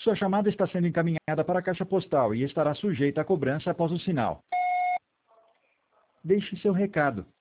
Sua chamada está sendo encaminhada para a caixa postal e estará sujeita a cobrança após o sinal. Deixe seu recado.